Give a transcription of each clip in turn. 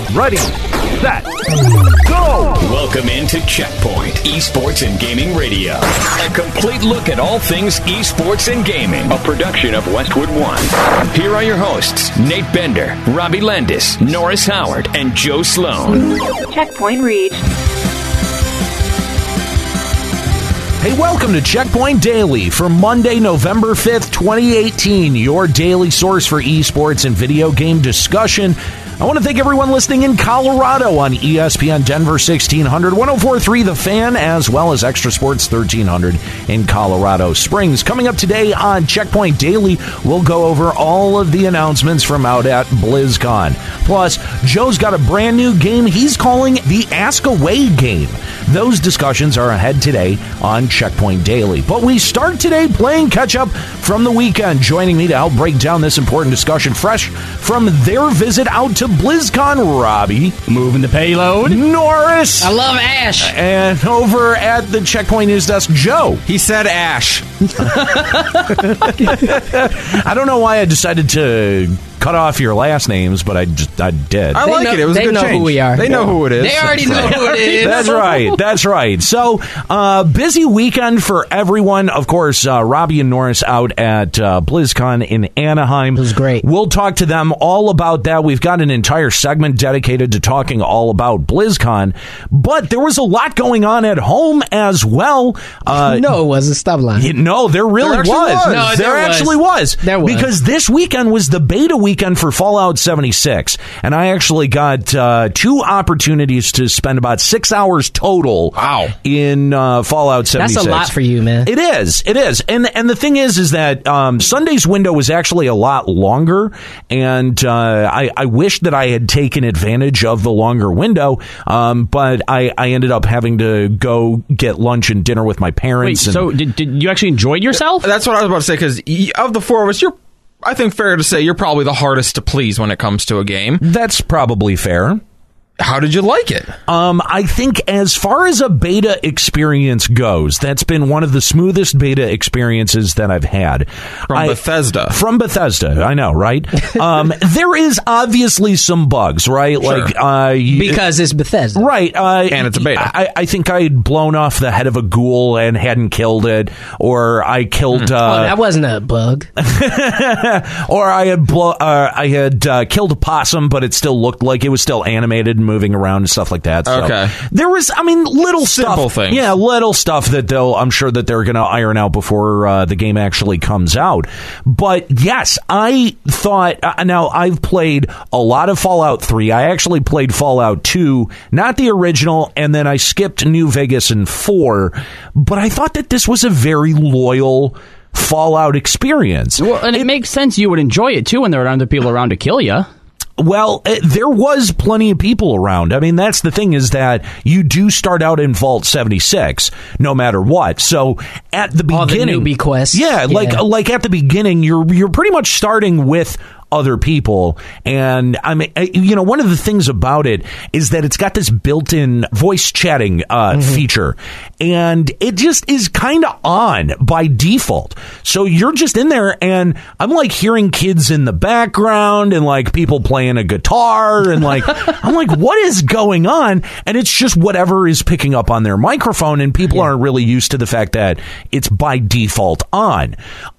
Ready, set, go! Welcome into Checkpoint Esports and Gaming Radio. A complete look at all things esports and gaming. A production of Westwood One. Here are your hosts, Nate Bender, Robbie Landis, Norris Howard, and Joe Sloan. Checkpoint reached. Hey, welcome to Checkpoint Daily for Monday, November 5th, 2018, your daily source for esports and video game discussion. I want to thank everyone listening in Colorado on ESPN Denver 1600, 104.3 The Fan, as well as Extra Sports 1300 in Colorado Springs. Coming up today on Checkpoint Daily, we'll go over all of the announcements from out at BlizzCon. Plus, Joe's got a brand new game he's calling the Ask Away game. Those discussions are ahead today on Checkpoint Daily. But we start today playing catch-up from the weekend. Joining me to help break down this important discussion fresh from their visit out to BlizzCon, Robbie. Moving the payload. Norris. I love Ash. And over at the Checkpoint News Desk, Joe. He said Ash. I don't know why I decided to cut off your last names, but I did. I like it. It was a good change. They know who we are. They know who it is. They already know who it is. That's right. That's right. So, busy weekend for everyone. Of course, Robbie and Norris out at BlizzCon in Anaheim. It was great. We'll talk to them all about that. We've got an entire segment dedicated to talking all about BlizzCon. But there was a lot going on at home as well. No, it wasn't. Stop lying. No, there really was. No, there actually was. There was. Because this weekend was the beta weekend for Fallout 76. And I actually got two opportunities to spend about 6 hours total in Fallout 76. That's a lot for you, man. It is. It is. And the thing is that Sunday's window was actually a lot longer. And I wish that I had taken advantage of the longer window. But I ended up having to go get lunch and dinner with my parents. Wait, so did you actually enjoy yourself? That's what I was about to say, because of the four of us, I think fair to say you're probably the hardest to please when it comes to a game. That's probably fair. How did you like it? I think as far as a beta experience goes, that's been one of the smoothest beta experiences that I've had. Bethesda. From Bethesda, I know, right? There is obviously some bugs, right? Sure. Like because it's Bethesda. Right. And it's a beta. I think I had blown off the head of a ghoul and hadn't killed it, or I killed... that wasn't a bug. Or I had killed a possum, but it still looked like it was still animated and moving around and stuff like that. So okay. There was, little Simple stuff. things. Yeah, little stuff that I'm sure that they're going to iron out before the game actually comes out. But yes, I thought, now I've played a lot of Fallout 3. I actually played Fallout 2, not the original, and then I skipped New Vegas and 4. But I thought that this was a very loyal Fallout experience. Well, and it makes sense you would enjoy it, too, when there are other people around to kill you. Well, there was plenty of people around. I mean, that's the thing, is that you do start out in Vault 76, no matter what. So at the beginning, all the newbie quests. Yeah, like at the beginning, you're pretty much starting with other people. And I mean, one of the things about it is that it's got this built-in voice chatting feature, and it just is kind of on by default. So you're just in there, and I'm like hearing kids in the background and like people playing a guitar, and like I'm like, what is going on? And it's just whatever is picking up on their microphone, and people aren't really used to the fact that it's by default on.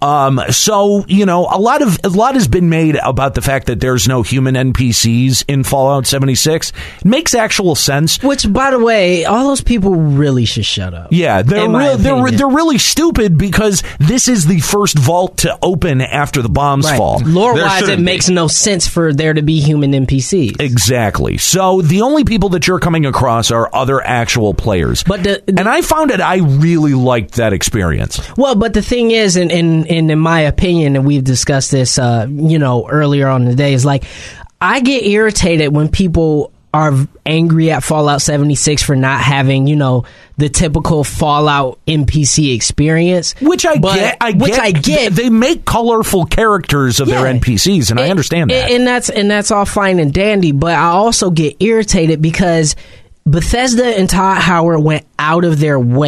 So a lot has been made about the fact that there's no human NPCs in Fallout 76. It makes actual sense. Which, by the way, all those people really should shut up. Yeah, they're really stupid, because this is the first vault to open after the bombs fall. Lore-wise, it makes no sense for there to be human NPCs. Exactly. So the only people that you're coming across are other actual players. But and I found it, I really liked that experience. Well, but the thing is, and in my opinion, and we've discussed this, earlier on in the day, is like, I get irritated when people are angry at Fallout 76 for not having, the typical Fallout NPC experience. Which I get. They make colorful characters of their NPCs, and I understand that. And that's all fine and dandy, but I also get irritated because Bethesda and Todd Howard went out of their way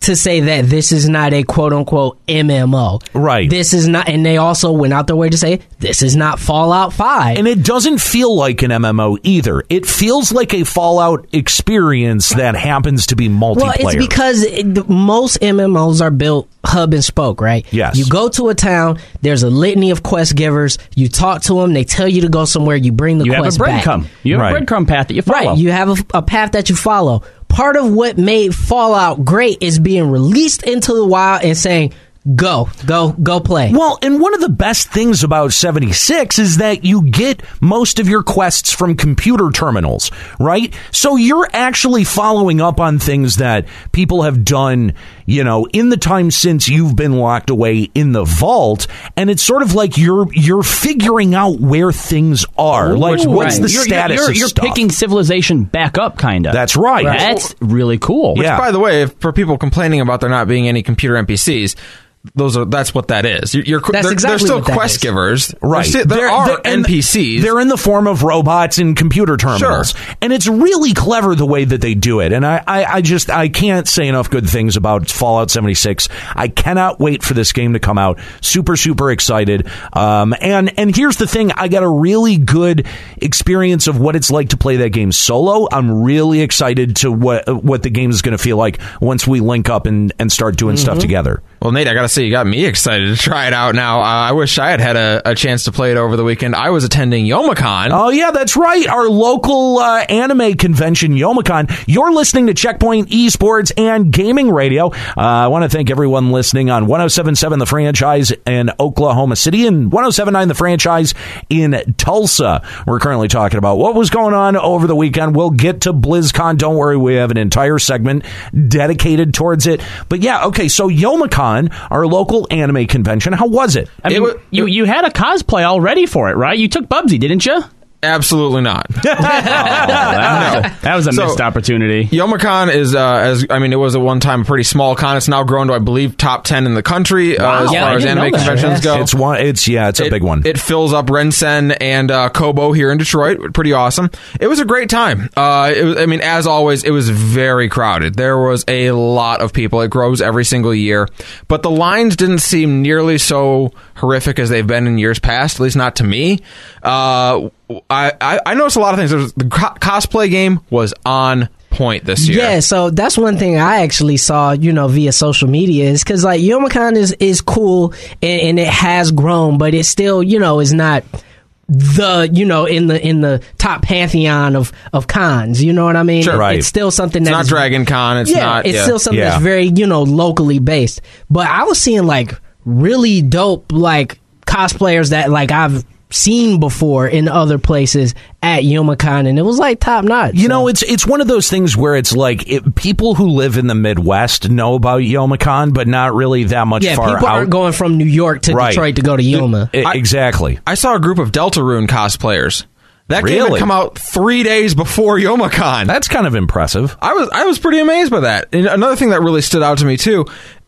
to say that this is not a quote-unquote MMO. Right. This is not, and they also went out their way to say, this is not Fallout 5. And it doesn't feel like an MMO either. It feels like a Fallout experience that happens to be multiplayer. Well, it's because most MMOs are built hub and spoke, right? Yes. You go to a town, there's a litany of quest givers, you talk to them, they tell you to go somewhere, you bring the quest back. You have a breadcrumb path that you follow. Right, you have a path that you follow. Part of what made Fallout great is being released into the wild and saying, go play. Well, and one of the best things about 76 is that you get most of your quests from computer terminals, right? So you're actually following up on things that people have done, in the time since you've been locked away in the vault, and it's sort of like you're figuring out where things are. Like, what's the status of you're stuff? picking civilization back up, kind of. That's right. That's really cool. Which, by the way, for people complaining about there not being any computer NPCs, that's what that is. They're still quest givers, right? There are NPCs. They're in the form of robots and computer terminals, and it's really clever the way that they do it. And I can't say enough good things about Fallout 76. I cannot wait for this game to come out. Super excited. And here's the thing: I got a really good experience of what it's like to play that game solo. I'm really excited to what the game is going to feel like once we link up and start doing stuff together. Well, Nate, I gotta say, you got me excited to try it out now. I wish I had a chance to play it over the weekend. I was attending Youmacon. Oh, yeah, that's right. Our local anime convention, Youmacon. You're listening to Checkpoint Esports and Gaming Radio. I want to thank everyone listening on 107.7 The Franchise in Oklahoma City and 107.9 The Franchise in Tulsa. We're currently talking about what was going on over the weekend. We'll get to BlizzCon. Don't worry, we have an entire segment dedicated towards it. But yeah, okay, so Youmacon, our local anime convention. How was it? I mean, you had a cosplay all ready for it, right? You took Bubsy, didn't you? Absolutely not. That was a missed opportunity. Youmacon is, it was at one time a pretty small con. It's now grown to, I believe, top 10 in the country as far as anime conventions go. It's a big one. It fills up Rensen and Kobo here in Detroit. Pretty awesome. It was a great time. As always, it was very crowded. There was a lot of people. It grows every single year, but the lines didn't seem nearly so horrific as they've been in years past. At least not to me. I noticed a lot of things. The cosplay game was on point this year. Yeah, so that's one thing I actually saw, via social media, is because like Youmacon is cool and it has grown, but it still, is not the in the top pantheon of cons. You know what I mean? Sure, right. It's still something that's not Dragon Con. It's still something that's very locally based. But I was seeing like really dope like cosplayers that like I've seen before in other places at Youmacon, and it was like top notch. It's one of those things where it's like people who live in the Midwest know about Youmacon, but not really that much far out. Yeah, people aren't going from New York to Detroit to go to Yoma. Exactly. I saw a group of Deltarune cosplayers. That game had come out 3 days before Youmacon. That's kind of impressive. I was pretty amazed by that. And another thing that really stood out to me too,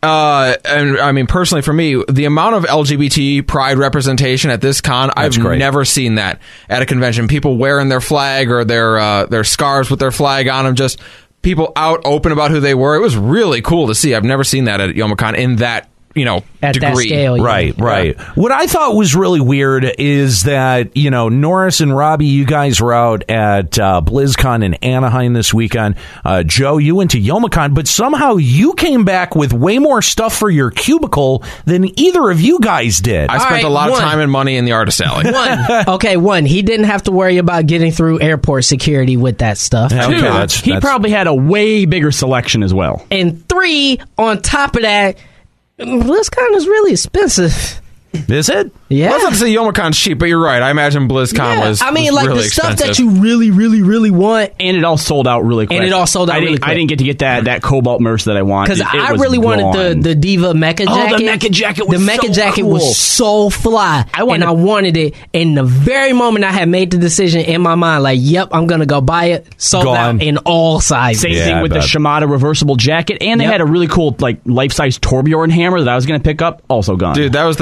personally for me, the amount of LGBT pride representation at this con, I've never seen that at a convention. People wearing their flag or their scarves with their flag on them, just people out open about who they were. It was really cool to see. I've never seen that at Youmacon in that at degree. That scale, right. What I thought was really weird is that Norris and Robbie, you guys were out at BlizzCon in Anaheim this weekend. Joe, you went to Youmacon, but somehow you came back with way more stuff for your cubicle than either of you guys did. I spent a lot of time and money in the artist alley. One, he didn't have to worry about getting through airport security with that stuff. Okay, he probably had a way bigger selection as well. And 3, on top of that, BlizzCon is really expensive. Is it? Yeah. I was about to say Yomacon's cheap, but you're right. I imagine BlizzCon was really the expensive. stuff that you really, really, really want. And it all sold out really quick. I didn't get to get that Cobalt merch that I want. Because I really wanted the Diva Mecha jacket. Oh, the Mecha jacket was The Mecha jacket cool. was so fly. I wanted it. And the very moment I had made the decision in my mind, like, yep, I'm going to go buy it. Sold out in all sizes. Same thing with the Shimada reversible jacket. And they had a really cool, like, life-size Torbjorn hammer that I was going to pick up. Also gone. Dude, that was the Team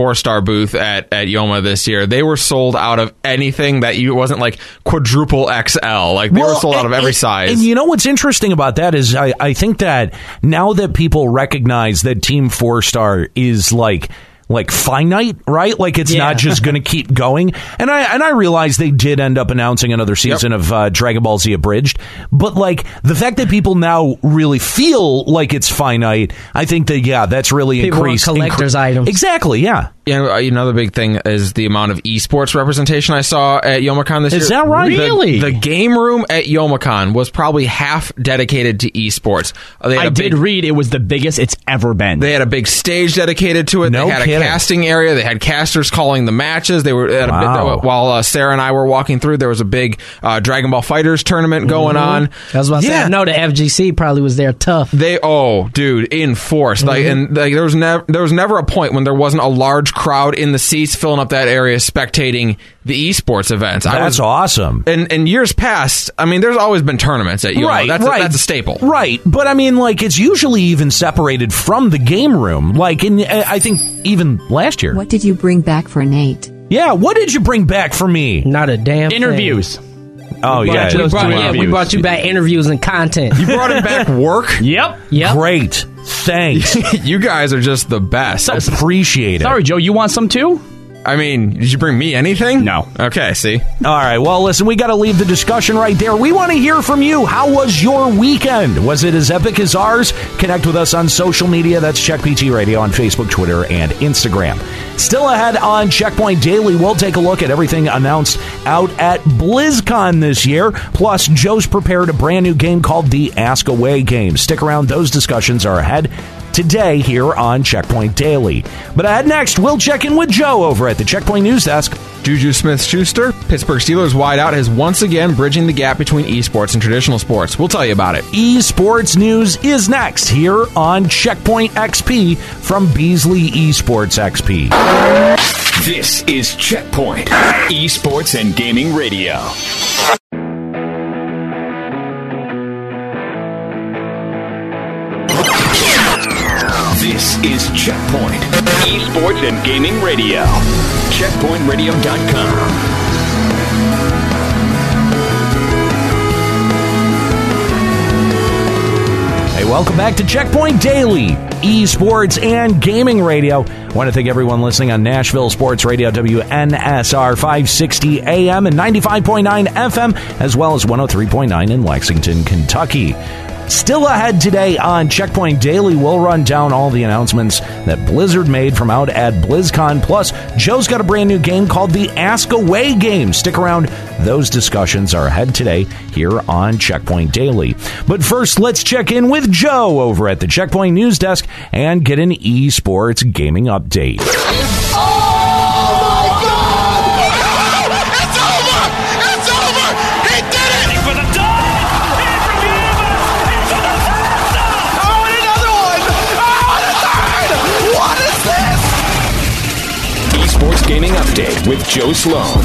4-star booth at Yoma this year. They were sold out of anything that wasn't like quadruple XL. Like they were sold out of every size. And you know what's interesting about that is I think that now that people recognize that Team 4-star is like finite, right? Like it's not just going to keep going. And I realize they did end up announcing another season of Dragon Ball Z Abridged, but like the fact that people now really feel like it's finite, I think that that's really increased. Collector's items. Exactly, yeah. Yeah, another big thing is the amount of esports representation I saw at Youmacon this year. Is that right? Really? The game room at Youmacon was probably half dedicated to esports. I did read it was the biggest it's ever been. They had a big stage dedicated to it. No they had kidding. a casting area. They had casters calling the matches. They were at while Sarah and I were walking through, there was a big Dragon Ball FighterZ tournament going on. I was about to say, I know the FGC probably was there tough. Dude, in force. Like, and like there was never a point when there wasn't a large crowd in the seats filling up that area spectating the esports events. That's awesome. And years past, I mean, there's always been tournaments at Yoma. That's a staple. Right. But I mean, like, it's usually even separated from the game room. Like, I think even last year. What did you bring back for Nate? Yeah, what did you bring back for me? Not a damn Interviews. thing. Oh, yeah. We brought you back interviews and content. You brought him back work? Yep. Great. Thanks. You guys are just the best. Appreciate it. Sorry, Joe, you want some too? I mean, did you bring me anything? No. Okay, see? All right, well, listen, we got to leave the discussion right there. We want to hear from you. How was your weekend? Was it as epic as ours? Connect with us on social media. That's Check PT Radio on Facebook, Twitter, and Instagram. Still ahead on Checkpoint Daily, we'll take a look at everything announced out at BlizzCon this year. Plus, Joe's prepared a brand new game called the Ask Away game. Stick around. Those discussions are ahead today here on Checkpoint Daily. But ahead next, we'll check in with Joe over at the Checkpoint News Desk. Juju Smith-Schuster, Pittsburgh Steelers wideout, is once again bridging the gap between esports and traditional sports. We'll tell you about it. Esports news is next here on Checkpoint XP from Beasley Esports XP. This is Checkpoint, Esports and Gaming Radio. This is Checkpoint, Esports and Gaming Radio. CheckpointRadio.com. Hey, welcome back to Checkpoint Daily, Esports and Gaming Radio. I want to thank everyone listening on Nashville Sports Radio, WNSR 560 AM and 95.9 FM, as well as 103.9 in Lexington, Kentucky. Still ahead today on Checkpoint Daily, we'll run down all the announcements that Blizzard made from out at BlizzCon. Plus, Joe's got a brand new game called the Ask Away game. Stick around. Those discussions are ahead today here on Checkpoint Daily. But first, let's check in with Joe over at the Checkpoint News Desk and get an esports gaming update. Sports Gaming Update with Joe Sloan.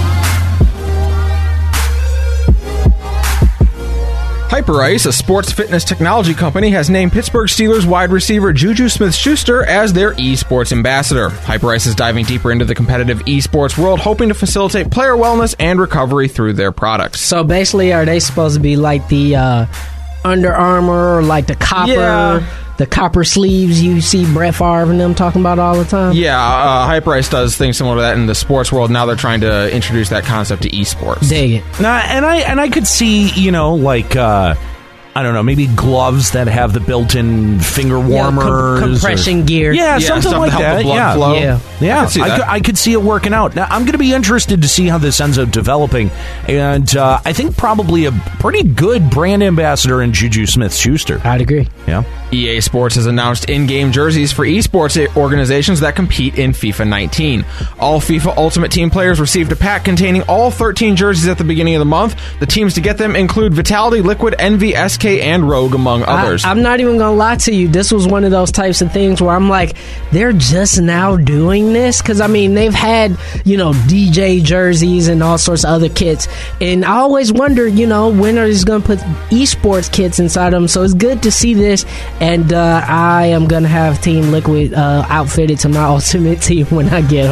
Hyperice, a sports fitness technology company, has named Pittsburgh Steelers wide receiver Juju Smith-Schuster as their esports ambassador. Hyperice is diving deeper into the competitive esports world, hoping to facilitate player wellness and recovery through their products. So basically, are they supposed to be like the Under Armour, or like the copper? Yeah. The copper sleeves you see Brett Favre and them talking about all the time? Yeah, Hyperice does things similar to that in the sports world. Now they're trying to introduce that concept to esports. Dig it. And I could see, like, I don't know, maybe gloves that have the built-in finger warmers. Compression gear. Yeah, something like to help that. the blood flow. Yeah, I could see it working out. Now, I'm going to be interested to see how this ends up developing. And I think probably a pretty good brand ambassador in Juju Smith-Schuster. I'd agree. Yeah. EA Sports has announced in-game jerseys for esports organizations that compete in FIFA 19. All FIFA Ultimate Team players received a pack containing all 13 jerseys at the beginning of the month. The teams to get them include Vitality, Liquid, Envy, SK, and Rogue, among others. I'm not even gonna lie to you. This was one of those types of things where I'm like, they're just now doing this? Because, I mean, they've had, DJ jerseys and all sorts of other kits. And I always wonder, when are they going to put esports kits inside them? So it's good to see this. and I am gonna have Team Liquid outfitted to my ultimate team when I get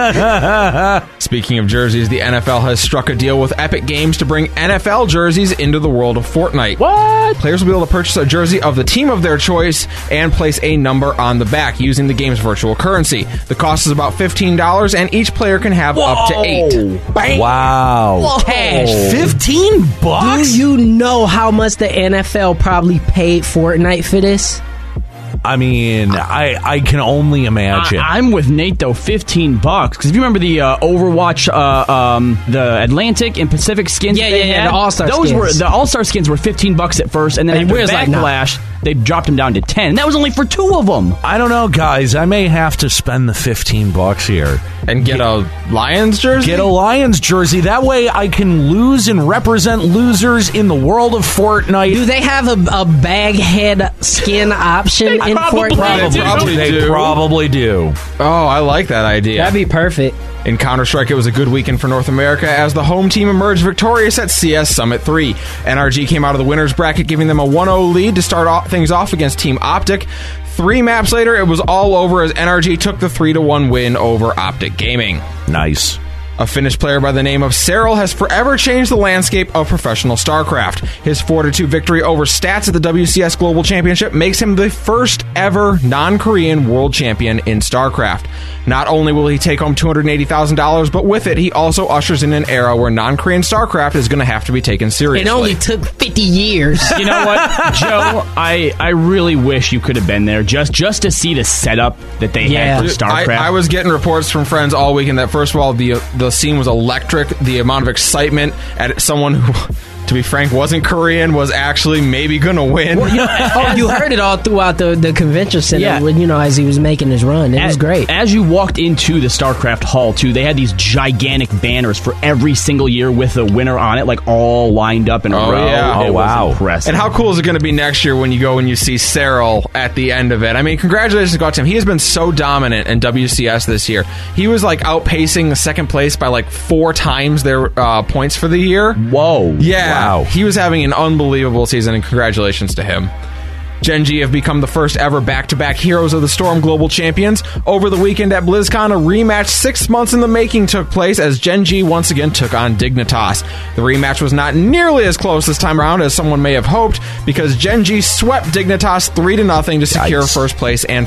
home. Speaking of jerseys, the NFL has struck a deal with Epic Games to bring NFL jerseys into the world of Fortnite. What? Players will be able to purchase a jersey of the team of their choice and place a number on the back using the game's virtual currency. The cost is about $15, and each player can have up to 8. Bang. Wow. Cash. $15? Do you know how much the NFL probably paid Fortnite for this? I mean, I can only imagine. I'm with Nate though. $15 because if you remember the Overwatch, the Atlantic and Pacific skins, Yeah, they had, the All-Star skins. were the All-Star skins were $15 at first, and then after where's like, Backlash, they dropped them down to 10. That was only for 2 of them. I don't know, guys. I may have to spend the $15 here and get a Lions jersey. Get a Lions jersey. That way, I can lose and represent losers in the world of Fortnite. Do they have a bag head skin option in Fortnite? They probably do. Oh, I like that idea. That'd be perfect. In Counter-Strike, it was a good weekend for North America as the home team emerged victorious at CS Summit 3. NRG came out of the winner's bracket, giving them a 1-0 lead to start things off against Team Optic. 3 maps later, it was all over as NRG took the 3-1 win over Optic Gaming. Nice. A Finnish player by the name of Serral has forever changed the landscape of professional StarCraft. His 4-2 victory over Stats at the WCS Global Championship makes him the first ever non-Korean world champion in StarCraft. Not only will he take home $280,000, but with it, he also ushers in an era where non-Korean StarCraft is going to have to be taken seriously. It only took 50 years. You know what, Joe? I really wish you could have been there just to see the setup that they had for StarCraft. I was getting reports from friends all weekend that, first of all, the scene was electric. The amount of excitement at someone who, to be frank, wasn't Korean was actually maybe going to win. Well, you heard it all throughout the convention center when, as he was making his run. It was great. As you walked into the StarCraft Hall, too, they had these gigantic banners for every single year with a winner on it, like all lined up in a row. Yeah. It was impressive. And how cool is it going to be next year when you go and you see Serral at the end of it? I mean, congratulations go out to him. He has been so dominant in WCS this year. He was like outpacing second place by like 4 times their points for the year. Whoa. Yeah. Wow. He was having an unbelievable season, and congratulations to him. Gen G have become the first ever back-to-back Heroes of the Storm Global Champions. Over the weekend at BlizzCon, a rematch 6 months in the making took place as Gen G once again took on Dignitas. The rematch was not nearly as close this time around as someone may have hoped, because Gen G swept Dignitas 3-0 to secure first place and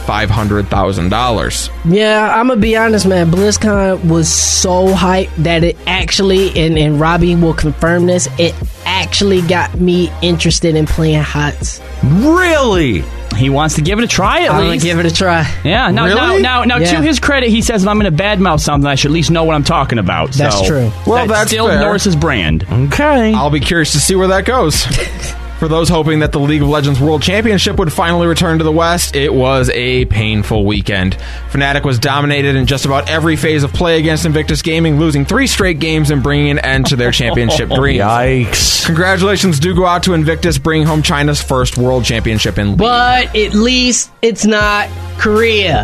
$500,000. Yeah, I'm going to be honest, man. BlizzCon was so hyped that it actually, and Robbie will confirm this, it actually got me interested in playing HOTS. Really? He wants to give it a try at least. I'm going to give it a try. Yeah. Now, to his credit, he says, if I'm going to badmouth something, I should at least know what I'm talking about. That's true. Well, that's still fair. Norris's brand. Okay. I'll be curious to see where that goes. For those hoping that the League of Legends World Championship would finally return to the West, it was a painful weekend. Fnatic was dominated in just about every phase of play against Invictus Gaming, losing 3 straight games and bringing an end to their championship dreams. Yikes. Congratulations do go out to Invictus, bringing home China's first World Championship in League. But at least it's not Korea.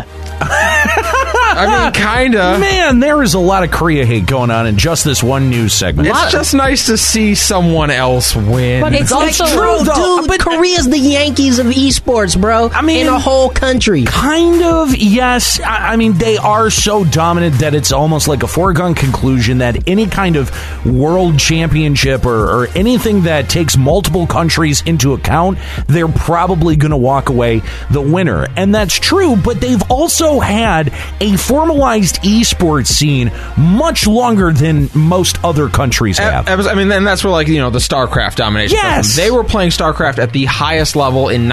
I mean, kinda. Man, there is a lot of Korea hate going on in just this one news segment. It's just nice to see someone else win. But it's also true, though, dude. Korea's the Yankees of esports, bro. I mean, in a whole country. Kind of, yes. I mean, they are so dominant that it's almost like a foregone conclusion that any kind of world championship or anything that takes multiple countries into account, they're probably going to walk away the winner. And that's true, but they've also had a formalized esports scene much longer than most other countries have. I mean, and that's where, like, the StarCraft domination. Yes. They were playing StarCraft at the highest level in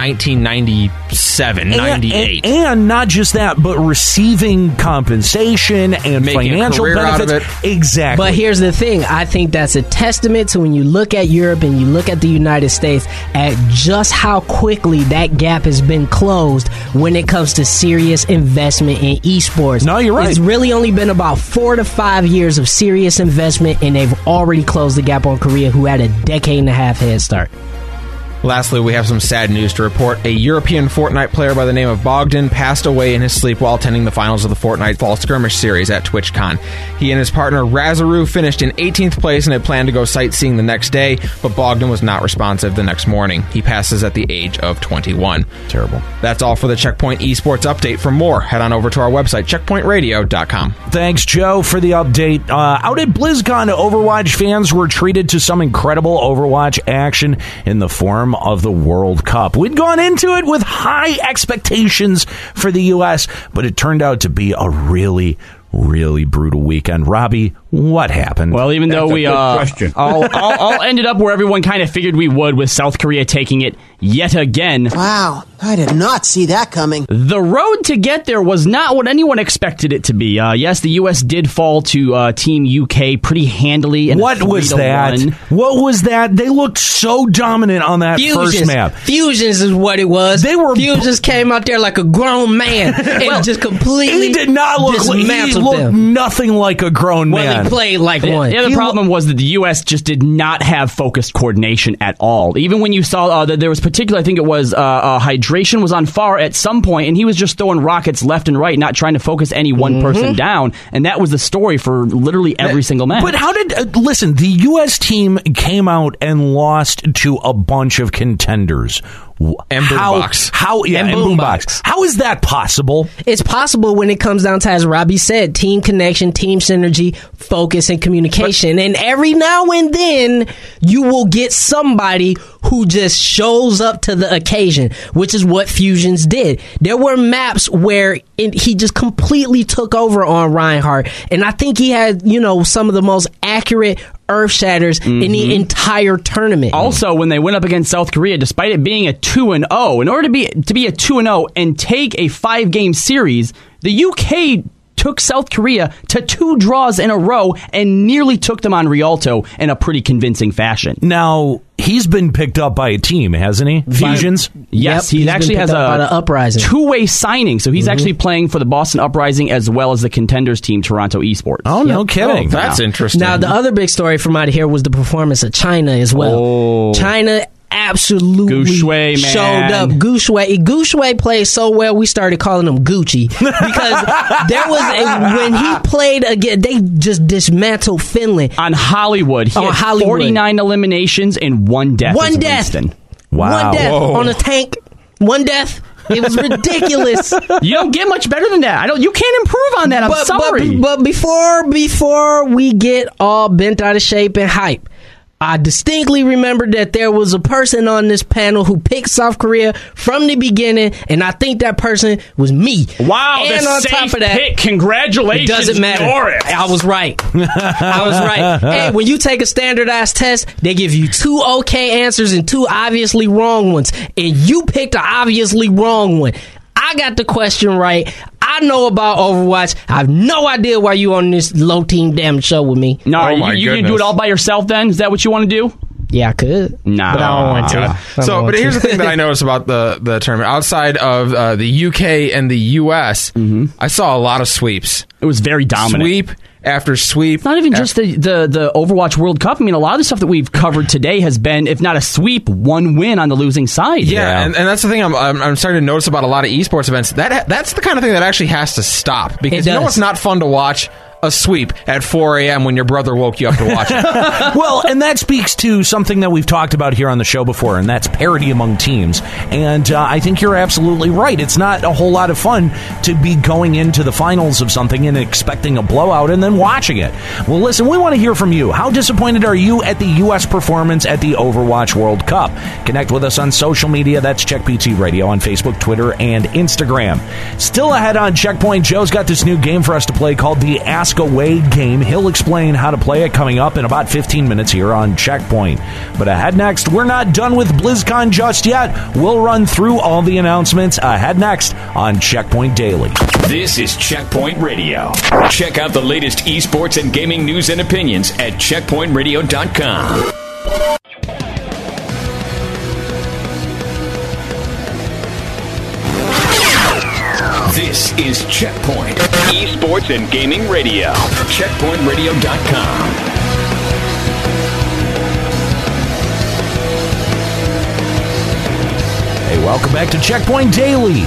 1997, 98. And not just that, but receiving compensation and making financial a career benefits. out of it. Exactly. But here's the thing. I think that's a testament to when you look at Europe and you look at the United States at just how quickly that gap has been closed when it comes to serious investment in esports. No, you're right. It's really only been about 4 to 5 years of serious investment, and they've already closed the gap on Korea, who had a decade and a half head start. Lastly, we have some sad news to report. A European Fortnite player by the name of Bogdan passed away in his sleep while attending the finals of the Fortnite Fall Skirmish Series at TwitchCon. He and his partner Razaru finished in 18th place and had planned to go sightseeing the next day, but Bogdan was not responsive the next morning. He passes at the age of 21. Terrible. That's all for the Checkpoint Esports update. For more, head on over to our website, checkpointradio.com. Thanks, Joe, for the update. Out at BlizzCon, Overwatch fans were treated to some incredible Overwatch action in the form of the World Cup. We'd gone into it with high expectations for the U.S., but it turned out to be a really brutal weekend. Robbie, what happened? Well, even though we all ended up where everyone kind of figured we would, with South Korea taking it yet again. Wow, I did not see that coming. The road to get there was not what anyone expected it to be. Yes, the U.S. did fall to Team UK pretty handily. What was that? What was that? They looked so dominant on that first map. Fusions is what it was. Fusions came out there like a grown man and just completely. He did not look. He looked nothing like a grown man. He played like one. The other problem was that the U.S. just did not have focused coordination at all. Even when you saw that there was particular, I think it was Hydration was on far at some point, and he was just throwing rockets left and right, not trying to focus any one person down. And that was the story for literally every single match. But how did listen? The U.S. team came out and lost to a bunch of contenders. And Boombox. And Boombox. How is that possible? It's possible when it comes down to, as Robbie said, team connection, team synergy, focus, and communication. And every now and then, you will get somebody who just shows up to the occasion, which is what Fusions did. There were maps where he just completely took over on Reinhardt. And I think he had, some of the most accurate earth shatters in the entire tournament. Also, when they went up against South Korea, despite it being a 2-0, in order to be a 2-0 and take a 5-game series, the UK took South Korea to 2 draws in a row and nearly took them on Rialto in a pretty convincing fashion. Now, he's been picked up by a team, hasn't he? Fusions? Yes, he actually has a Uprising 2-way signing, so he's actually playing for the Boston Uprising as well as the contenders team, Toronto Esports. Oh, no kidding. Oh, that's interesting. Now, the other big story from out of here was the performance of China as well. China absolutely Gushue, showed up. Gushue played so well, we started calling him Gucci because there was when he played again, they just dismantled Finland on Hollywood. He had 49 eliminations and 1 death. 1 death. Wow. 1 death on a tank. 1 death. It was ridiculous. You don't get much better than that. You can't improve on that. I'm sorry. But before we get all bent out of shape and hype, I distinctly remember that there was a person on this panel who picked South Korea from the beginning, and I think that person was me. Wow, and on top of that, pick. Congratulations, it doesn't matter. Doris. I was right. Hey, when you take a standardized test, they give you 2 okay answers and 2 obviously wrong ones, and you picked an obviously wrong one. I got the question right. I know about Overwatch. I have no idea why you on this low team damn show with me. No, you can do it all by yourself then? Is that what you want to do? Yeah, I could. No. But I don't want to. But here's the thing that I noticed about the tournament. Outside of the UK and the US, I saw a lot of sweeps. It was very dominant. Sweep after sweep. It's not even just the Overwatch World Cup. I mean, a lot of the stuff that we've covered today has been, if not a sweep, 1 win on the losing side. Yeah. And that's the thing I'm starting to notice about a lot of esports events. That's the kind of thing that actually has to stop. Because it's not fun to watch a sweep at 4 a.m. when your brother woke you up to watch it. Well, and that speaks to something that we've talked about here on the show before, and that's parity among teams. And I think you're absolutely right. It's not a whole lot of fun to be going into the finals of something and expecting a blowout and then watching it. Well, listen, we want to hear from you. How disappointed are you at the U.S. performance at the Overwatch World Cup? Connect with us on social media. That's Check PT Radio on Facebook, Twitter, and Instagram. Still ahead on Checkpoint, Joe's got this new game for us to play called the Ask Away game. He'll explain how to play it coming up in about 15 minutes here on Checkpoint. But ahead next, we're not done with BlizzCon just yet. We'll run through all the announcements ahead next on Checkpoint Daily. This is Checkpoint Radio. Check out the latest esports and gaming news and opinions at checkpointradio.com. This is Checkpoint, esports and gaming radio. CheckpointRadio.com. back to Checkpoint Daily,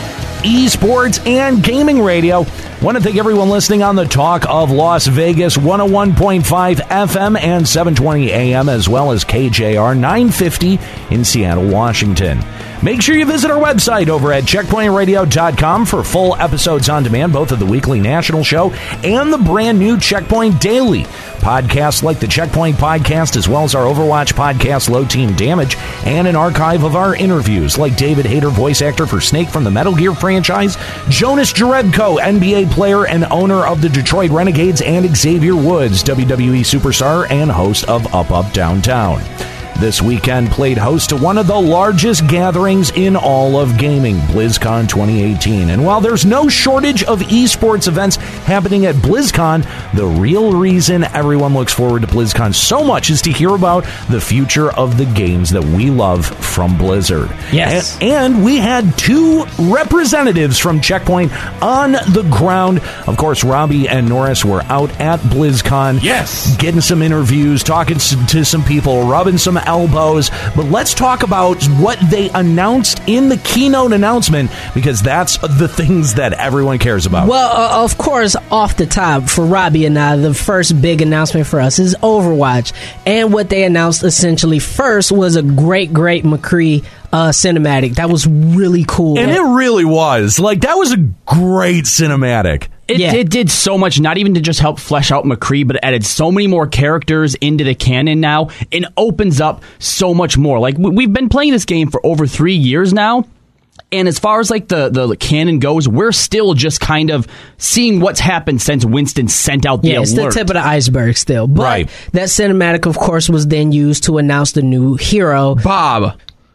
esports and gaming radio. Want to thank everyone listening on the Talk of Las Vegas, 101.5 FM and 720 AM, as well as KJR 950 in Seattle, Washington. Make sure you visit our website over at checkpointradio.com for full episodes on demand, both of the weekly national show and the brand new Checkpoint Daily. Podcasts like the Checkpoint Podcast, as well as our Overwatch podcast, Low Team Damage, and an archive of our interviews like David Hayter, voice actor for Snake from the Metal Gear franchise, Jonas Jerebko, NBA player and owner of the Detroit Renegades, and Xavier Woods, WWE superstar and host of Up Up Downtown. This weekend played host to one of the largest gatherings in all of gaming, BlizzCon 2018. And while there's no shortage of esports events happening at BlizzCon, the real reason everyone looks forward to BlizzCon so much is to hear about the future of the games that we love from Blizzard. Yes. And we had two representatives from Checkpoint on the ground. Of course, Robbie and Norris were out at BlizzCon. Yes. Getting some interviews, talking to some people, rubbing some elbows. But let's talk about what they announced in the keynote announcement, because that's the things that everyone cares about. Well, of course, off the top, for Robbie and I, the first big announcement for us is Overwatch. And what they announced essentially first was a great McCree cinematic. That was really cool. And it really was. Like, that was a great cinematic. It did so much, not even to just help flesh out McCree, but it added so many more characters into the canon now and opens up so much more. Like, we've been playing this game for over 3 years now. And as far as like the canon goes, we're still just kind of seeing what's happened since Winston sent out the alert. It's the tip of the iceberg still. But right. That cinematic, of course, was then used to announce the new hero. Bob.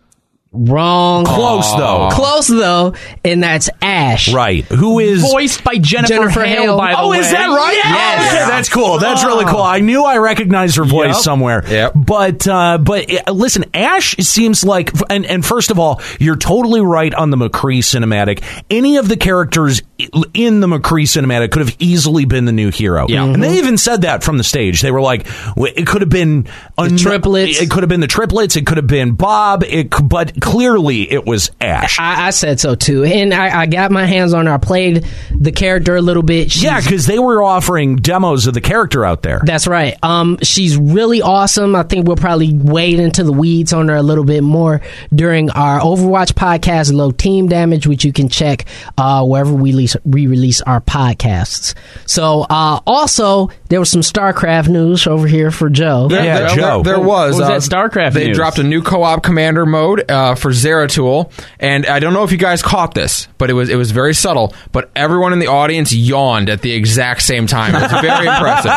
Wrong. Close though, and that's Ash. Right. Who is voiced by Jennifer Hale, by the way. Oh, is that right? Yes. Okay, that's cool. That's really cool. I knew I recognized her voice somewhere. Yep. But listen, Ash seems like, and first of all, you're totally right on the McCree cinematic. Any of the characters in the McCree cinematic could have easily been the new hero. Yeah. And they even said that from the stage. They were like, it could have been the triplets. It could have been the triplets. It could have been Bob. But clearly it was Ash. I said so too, and I got my hands on her. I played the character a little bit. Because they were offering demos of the character out there. That's right. She's really awesome. I think we'll probably wade into the weeds on her a little bit more during our Overwatch podcast, Low Team Damage, which you can check wherever we release our podcasts. So also there was some StarCraft news over here for Joe. Joe. There was. What was that StarCraft They news? dropped a new co-op commander mode for Zeratul, and I don't know if you guys caught this, but it was very subtle. But everyone in the audience yawned at the exact same time. It was very impressive.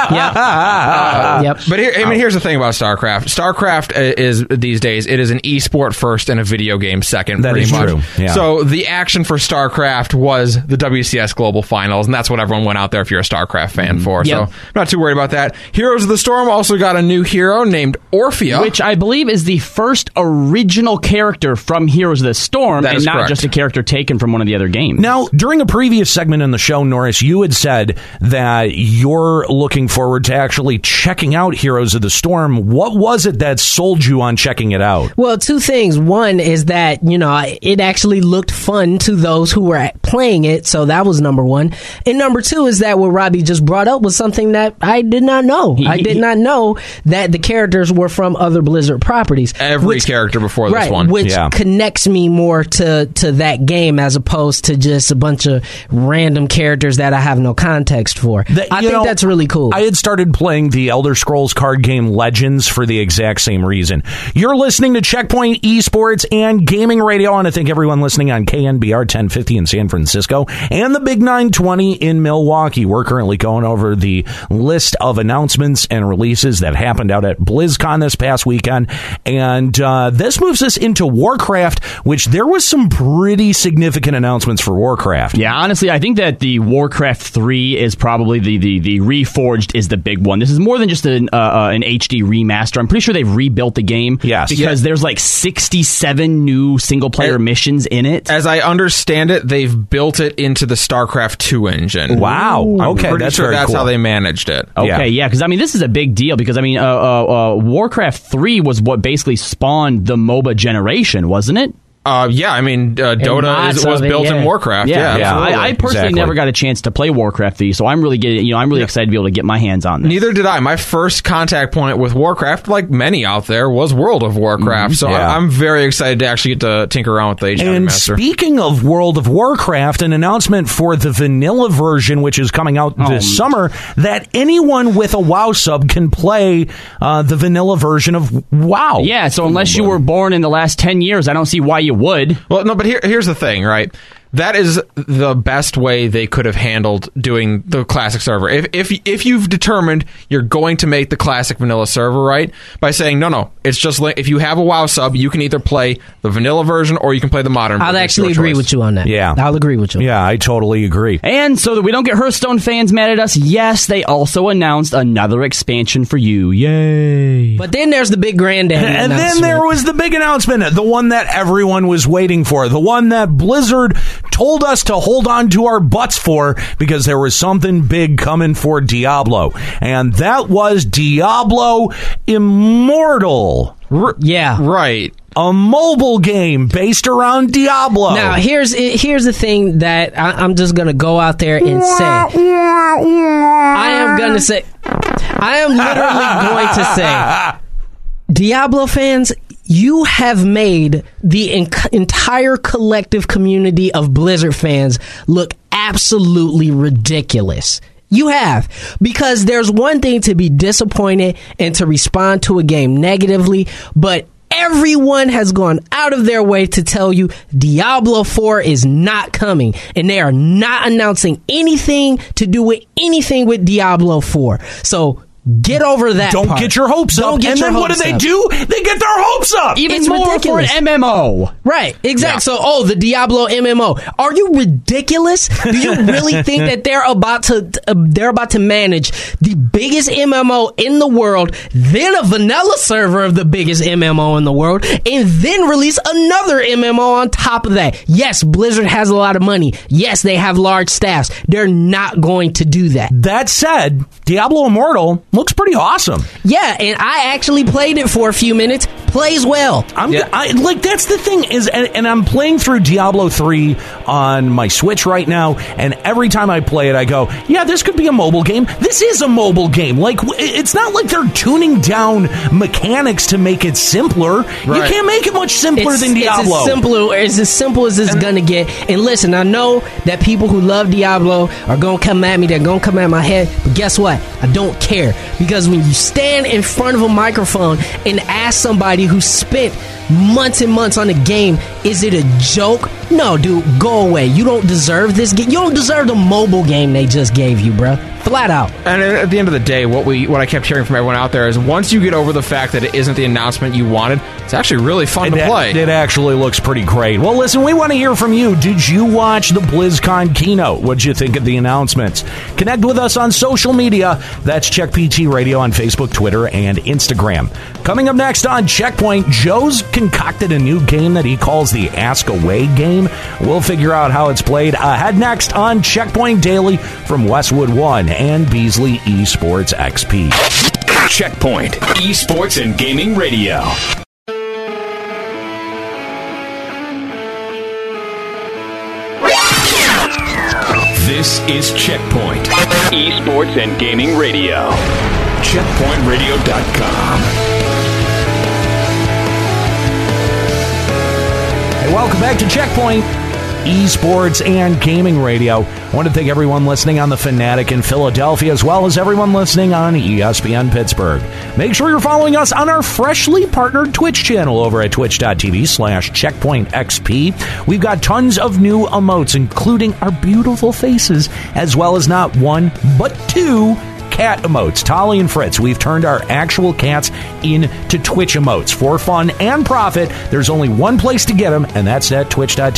Yep. But here's the thing about StarCraft. StarCraft is these days it is an esport first and a video game second. That pretty is much. true. Yeah. So the action for StarCraft was the WCS Global Finals, and that's what everyone went out there if you're a StarCraft fan for. Yep. So I'm not too worried about that. Heroes of the Storm also got a new hero named Orphea, which I believe is the first original character from Heroes of the Storm, That and is not correct. just a character taken from one of the other games. Now, during a previous segment in the show, Norris, you had said that you're looking forward to actually checking out Heroes of the Storm. What was it that sold you on checking it out? Well, two things. One is that, it actually looked fun to those who were playing it, so that was number one. And number two is that what Robbie just brought up was something that I did not know. I did not know that the characters were from other Blizzard properties. every character before this one. Which connects me more to that game as opposed to just a bunch of random characters that I have no context for. I think that's really cool. I had started playing the Elder Scrolls card game Legends for the exact same reason. You're listening to Checkpoint Esports and Gaming Radio, and I think everyone listening on KNBR 1050 in San Francisco and the Big 920 in Milwaukee. We're currently going over the list of announcements and releases that happened out at BlizzCon this past weekend, and this moves us into Warcraft, which there was some pretty significant announcements for Warcraft. Yeah, honestly, I think that the Warcraft 3 is probably the Reforged is the big one. This is more than just an HD remaster. I'm pretty sure they've rebuilt the game. Yes. Because there's like 67 new single-player missions in it. As I understand it, they've built it into the StarCraft 2 engine. Wow. Okay, that's very that's cool. how they managed it. Okay, yeah, because this is a big deal because Warcraft 3 was what basically spawned the MOBA generation, wasn't it? Dota was built in Warcraft. I personally never got a chance to play Warcraft V, so I'm really excited to be able to get my hands on this. Neither did I. My first contact point with Warcraft, like many out there, was World of Warcraft. So I'm very excited to actually get to tinker around with the Age of And Master. Speaking of World of Warcraft, an announcement for the vanilla version, which is coming out this summer, that anyone with a WoW sub can play the vanilla version of WoW. Yeah, so unless you were born in the last 10 years, I don't see why you would. Well, no, but here's the thing, right? That is the best way they could have handled doing the classic server. If you've determined you're going to make the classic vanilla server, right, by saying, no, it's just like if you have a WoW sub, you can either play the vanilla version or you can play the modern version. I'll actually agree with you on that. Yeah. I'll agree with you. Yeah, I totally agree. And so that we don't get Hearthstone fans mad at us, yes, they also announced another expansion for you. Yay. But then there's the big granddaddy And then there was the big announcement, the one that everyone was waiting for, the one that Blizzard told us to hold on to our butts for because there was something big coming for Diablo. And that was Diablo Immortal. Right. A mobile game based around Diablo. Now, here's the thing that I'm just going to go out there and say. I am literally going to say, Diablo fans, you have made the entire collective community of Blizzard fans look absolutely ridiculous. You have. Because there's one thing to be disappointed and to respond to a game negatively, but everyone has gone out of their way to tell you Diablo 4 is not coming, and they are not announcing anything to do with anything with Diablo 4. So get over that. Don't part. get your hopes up. And then what do? They get their hopes up. Even more ridiculous. For an MMO. Right, exactly. Yeah. So, the Diablo MMO. Are you ridiculous? Do you really think that they're about to manage the biggest MMO in the world, then a vanilla server of the biggest MMO in the world, and then release another MMO on top of that? Yes, Blizzard has a lot of money. Yes, they have large staffs. They're not going to do that. That said, Diablo Immortal looks pretty awesome. Yeah, and I actually played it for a few minutes. Plays well. That's the thing is, and I'm playing through Diablo 3 on my Switch right now, and every time I play it, I go, yeah, this could be a mobile game. This is a mobile game. Like, it's not like they're tuning down mechanics to make it simpler. Right. You can't make it much simpler than Diablo. It's as simple as it's gonna get. And listen, I know that people who love Diablo are gonna come at me. They're gonna come at my head. But guess what? I don't care. Because when you stand in front of a microphone and ask somebody who spent months and months on a game, is it a joke? No, dude, go away. You don't deserve this game. You don't deserve the mobile game they just gave you, bruh. Flat out. And at the end of the day, what I kept hearing from everyone out there is once you get over the fact that it isn't the announcement you wanted, it's actually really fun to play. It actually looks pretty great. Well, listen, we want to hear from you. Did you watch the BlizzCon keynote? What'd you think of the announcements? Connect with us on social media. That's Check PT Radio on Facebook, Twitter, and Instagram. Coming up next on Checkpoint, Joe's concocted a new game that he calls the Ask Away game. We'll figure out how it's played ahead next on Checkpoint Daily from Westwood One and Beasley Esports XP. Checkpoint Esports and Gaming Radio. This is Checkpoint Esports and Gaming Radio. CheckpointRadio.com. Hey, welcome back to Checkpoint Esports and Gaming Radio. I want to thank everyone listening on the Fanatic in Philadelphia, as well as everyone listening on ESPN Pittsburgh. Make sure you're following us on our freshly partnered Twitch channel over at twitch.tv/checkpointxp. We've got tons of new emotes, including our beautiful faces, as well as not one, but two cat emotes. Tolly and Fritz, we've turned our actual cats into Twitch emotes. For fun and profit, there's only one place to get them, and that's at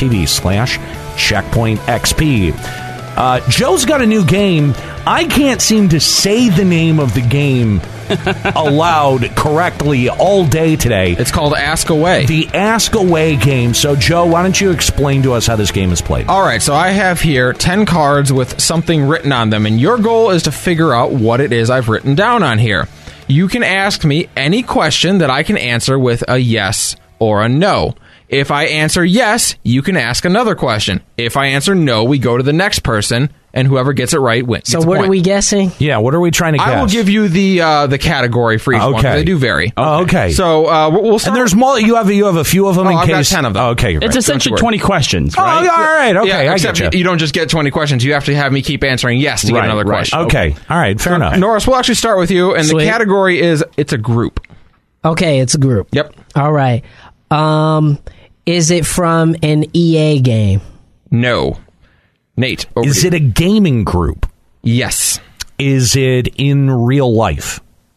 twitch.tv/checkpointxp. Joe's got a new game. I can't seem to say the name of the game aloud correctly all day today. It's called Ask Away. The Ask Away game. So, Joe, why don't you explain to us how this game is played? All right, so I have here 10 cards with something written on them, and your goal is to figure out what it is I've written down on here. You can ask me any question that I can answer with a yes or a no. If I answer yes, you can ask another question. If I answer no, we go to the next person, and whoever gets it right wins. So what are we guessing? Yeah, what are we trying to guess? I will give you the category for each one. They do vary. Oh, okay. So we'll start. And there's more. You have a few of them in I've case. got 10 of them. Okay, It's essentially 20 questions, right? Oh, all right. Okay, Yeah, I except get you. you don't just get 20 questions. You have to have me keep answering yes to get another question. Okay. All right. Fair enough. Norris, we'll actually start with you, and Sweet. the category is it's a group. Okay, it's a group. Yep. All right. Is it from an EA game? No. Nate, over Is to it a gaming group? Yes. Is it in real life?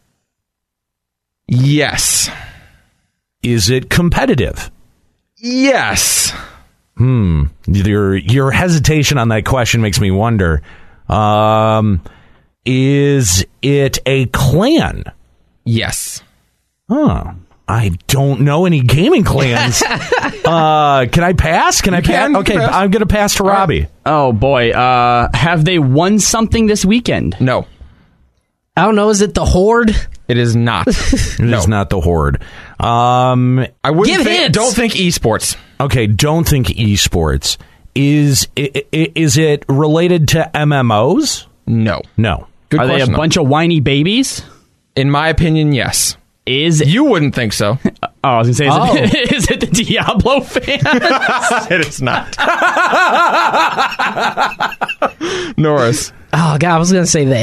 Yes. Is it competitive? Yes. Your hesitation on that question makes me wonder. Is it a clan? Yes. Huh. I don't know any gaming clans. Can I pass? Can I pass? can Okay, pass. I'm going to pass to Robbie. Oh, boy. Have they won something this weekend? No. I don't know. Is it the Horde? It is not. It is not the Horde. I wouldn't Give think, hints. don't think esports. Okay, don't think esports. Is it related to MMOs? No. No. Good Are they question, a bunch of whiny babies? In my opinion, yes. You wouldn't think so. I was going to say, is it the Diablo fans? It is not. Norris. Oh, God, I was going to say the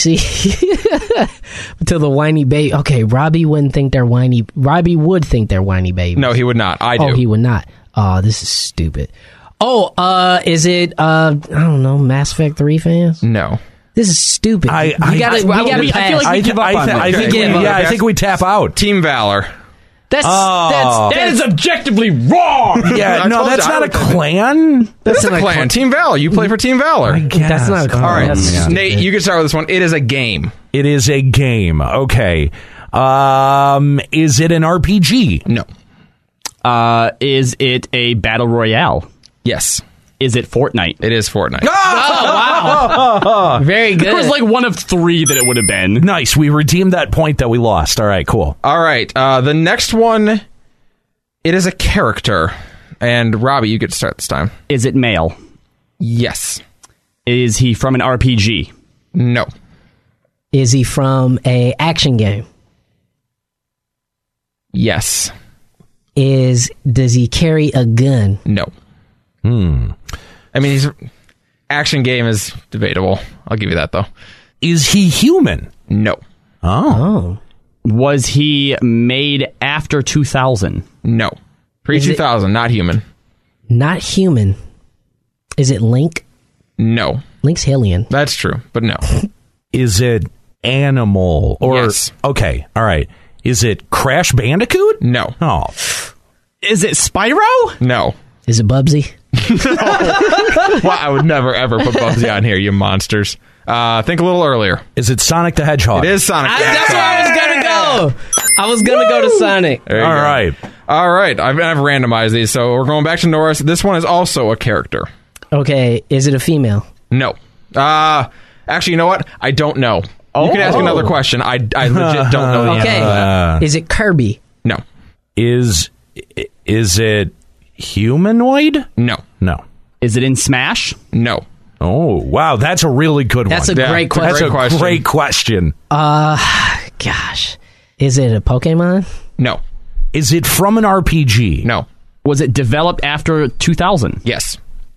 FGC. To the whiny baby. Okay, Robbie wouldn't think they're whiny. Robbie would think they're whiny babies. No, he would not. I do. Oh, he would not. Oh, this is stupid. Oh, is it, I don't know, Mass Effect 3 fans? No. This is stupid. I we gotta pass. I feel like we give up on this. I think we tap out. Team Valor. That's That is objectively wrong. Yeah, I no, told that's you, not a clan. That's a clan. Team Valor. You play for Team Valor. That's not a clan. All right, That's Nate, you can start with this one. It is a game. It is a game. Okay. Is it an RPG? No. Is it a battle royale? Yes. Is it Fortnite? It is Fortnite. very good. There was like one of three that it would have been. Nice. We redeemed that point that we lost. All right, cool. All right. The next one, it is a character. And Robbie, you get to start this time. Is it male? Yes. Is he from an RPG? No. Is he from a action game? Yes. Does he carry a gun? No. I mean, action game is debatable. I'll give you that, though. Is he human? No. Oh. Was he made after 2000? No. Pre-2000, not human. Not human. Is it Link? No. Link's alien. That's true, but no. Is it animal? Or Yes. Okay, all right. Is it Crash Bandicoot? No. Oh. Is it Spyro? No. Is it Bubsy? Well, I would never, ever put Bubsy on here, you monsters. Think a little earlier. Is it Sonic the Hedgehog? It is Sonic. That's where I was going to go. I was going to go to Sonic. There you All go. right. All right. I've randomized these, so we're going back to Norris. This one is also a character. Okay, is it a female? No. Actually, you know what? I don't know. You can ask another question. I legit don't know the answer Okay. to that. Is it Kirby? No. Is it humanoid? No. No. Is it in Smash? No. Oh, wow. That's a really good That's one. a great it's a question. great question. Great question. Gosh. Is it a Pokemon? No. Is it from an RPG? No. Was it developed after 2000? Yes.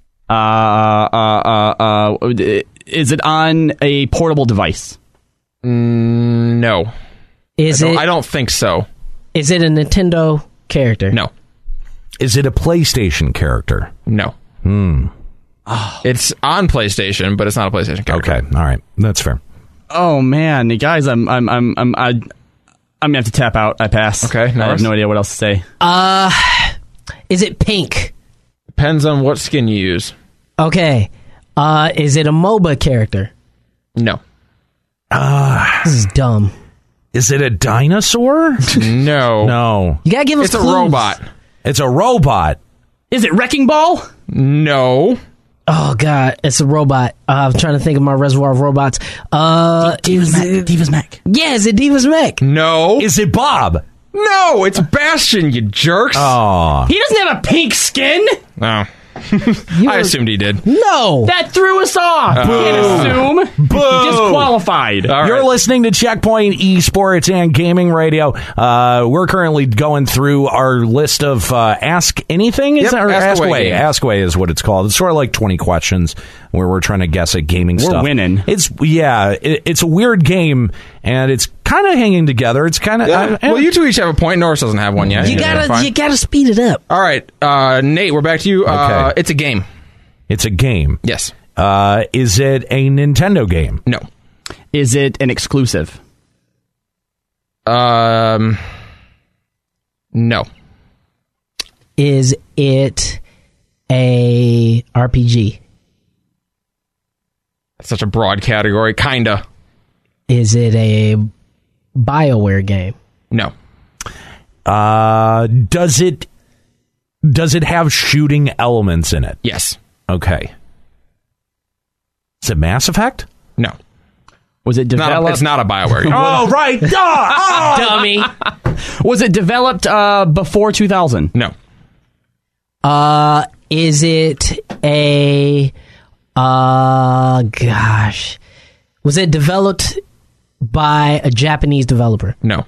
Is it on a portable device? No. I don't think so. Is it a Nintendo character? No. Is it a PlayStation character? No. It's on PlayStation, but it's not a PlayStation character. Okay, all right. That's fair. Oh man, guys, I'm gonna have to tap out. I pass. Okay, I have Norris? no idea what else to say. Is it pink? Depends on what skin you use. Okay. Is it a MOBA character? No. This is dumb. Is it a dinosaur? No. No. You gotta give us It's a clues. robot. It's a robot. Is it Wrecking Ball? No. Oh god, it's a robot. I'm trying to think of my reservoir of robots. Divas Mech. Yeah, is it Divas Mech? No. Is it Bob? No, it's Bastion, you jerks. Oh. He doesn't have a pink skin. No. I assumed he did. No. That threw us off. Can't assume. Boo. Disqualified. All You're right. listening to Checkpoint Esports and Gaming Radio. We're currently going through our list of Ask Anything. Yep, Or Ask Away Away. game. Ask Away is what it's called. It's sort of like 20 questions where we're trying to guess at gaming We're stuff. winning. It's a weird game, and it's kind of hanging together. It's kind of... Well, you two each have a point. Norris doesn't have one yet. You Yeah, fine. gotta speed it up. All right, Nate, we're back to you. Okay. It's a game. It's a game. Yes. Is it a Nintendo game? No. Is it an exclusive? No. Is it a RPG? That's such a broad category. Kinda. Is it a BioWare game? No. Does it have shooting elements in it? Yes. Okay. Is it Mass Effect? No. Was it developed? It's not a BioWare game. Oh, right. Dummy. Was it developed before 2000? No. Is it a gosh. Was it developed by a Japanese developer? No.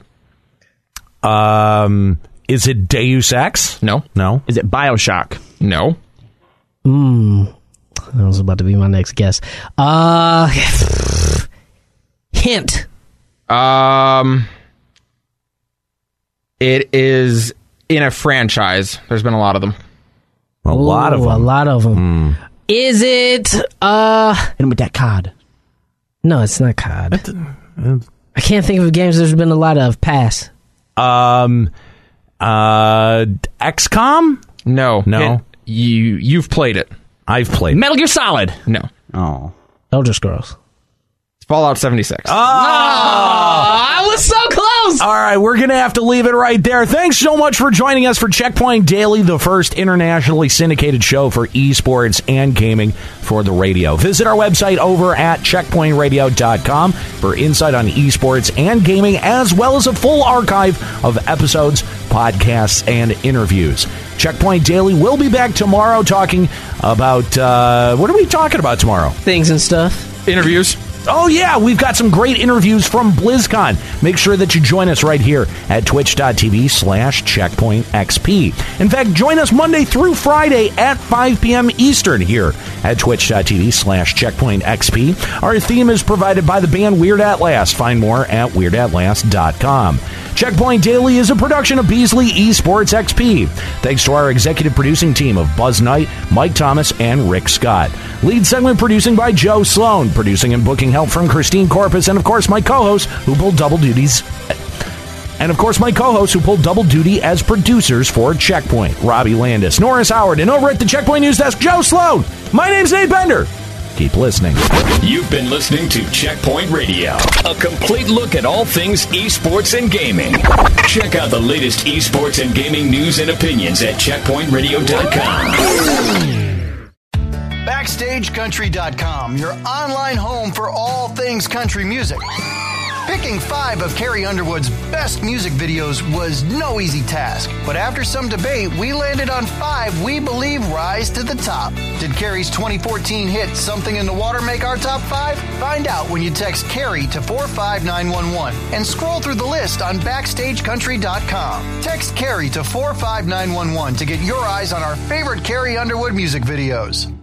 Is it Deus Ex? No. No. Is it BioShock? No. That was about to be my next guess. Hint. It is in a franchise. There's been a lot of them. A lot of them. A lot of them. Is it And with that card. no, it's not COD. I can't think of games there's been a lot of. Pass. XCOM? No. No. You've played it. I've played. Metal Gear Solid. No. Oh. Elder Scrolls. It's Fallout 76. I was so close. All right, we're going to have to leave it right there. Thanks so much for joining us for Checkpoint Daily, the first internationally syndicated show for esports and gaming for the radio. Visit our website over at checkpointradio.com for insight on esports and gaming, as well as a full archive of episodes, podcasts, and interviews. Checkpoint Daily will be back tomorrow talking about, what are we talking about tomorrow? Things and stuff. Interviews. Oh, yeah, we've got some great interviews from BlizzCon. Make sure that you join us right here at twitch.tv/checkpointxp. In fact, join us Monday through Friday at 5 p.m. Eastern here at twitch.tv/checkpointxp. Our theme is provided by the band Weird At Last. Find more at weirdatlast.com. Checkpoint Daily is a production of Beasley Esports XP. Thanks to our executive producing team of Buzz Knight, Mike Thomas, and Rick Scott. Lead segment producing by Joe Sloan. Producing and booking help from Christine Corpus, and of course my co-hosts who pull double duties. And of course my co-hosts who pull double duty as producers for Checkpoint. Robbie Landis, Norris Howard, and over at the Checkpoint News Desk, Joe Sloan. My name's Nate Bender. Keep listening. You've been listening to Checkpoint Radio, a complete look at all things esports and gaming. Check out the latest esports and gaming news and opinions at checkpointradio.com. BackstageCountry.com, your online home for all things country music. Picking 5 of Carrie Underwood's best music videos was no easy task, but after some debate, we landed on 5 we believe rise to the top. Did Carrie's 2014 hit Something in the Water make our top 5? Find out when you text Carrie to 45911 and scroll through the list on BackstageCountry.com. Text Carrie to 45911 to get your eyes on our favorite Carrie Underwood music videos.